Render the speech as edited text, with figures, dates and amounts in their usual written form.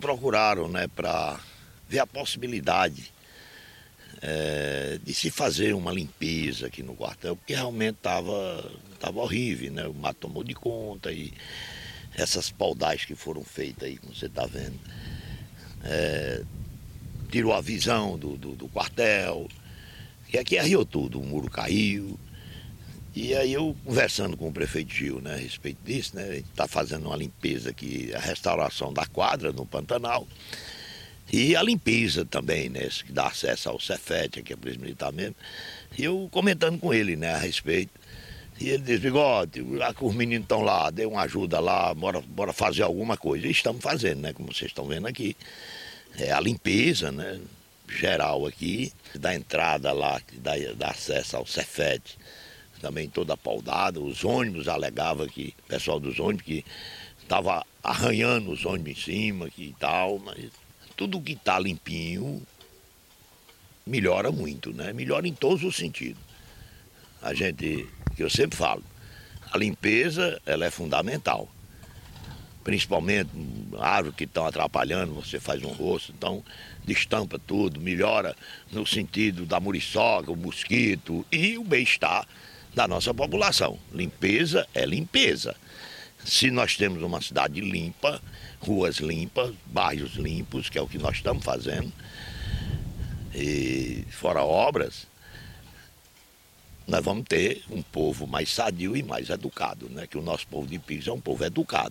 procuraram, né, para ver a possibilidade de se fazer uma limpeza aqui no quartel, porque realmente tava horrível, né? O mato tomou de conta e essas paudagens que foram feitas aí, como você está vendo, tirou a visão do quartel, e aqui arriou tudo, o muro caiu. E aí eu, conversando com o prefeito Gil, né, a respeito disso, né, a gente está fazendo uma limpeza aqui, a restauração da quadra no Pantanal, e a limpeza também, né, que dá acesso ao Cefet, aqui a Polícia Militar mesmo, e eu comentando com ele, né, a respeito, e ele disse: Bigode, os meninos estão lá, dê uma ajuda lá, bora fazer alguma coisa. E estamos fazendo, né, como vocês estão vendo aqui, a limpeza, né, geral aqui, da entrada lá, que dá acesso ao Cefet, também toda paudada. Os ônibus alegavam que, o pessoal dos ônibus, que estava arranhando os ônibus em cima que e tal, mas tudo que está limpinho melhora muito, né? Melhora em todos os sentidos. A gente, que eu sempre falo, a limpeza ela é fundamental. Principalmente árvores que estão atrapalhando, você faz um rosto, então destampa tudo, melhora no sentido da muriçoca, o mosquito e o bem-estar da nossa população. Limpeza é limpeza. Se nós temos uma cidade limpa, ruas limpas, bairros limpos, que é o que nós estamos fazendo, e fora obras, nós vamos ter um povo mais sadio e mais educado, né? Que o nosso povo de Pires é um povo educado.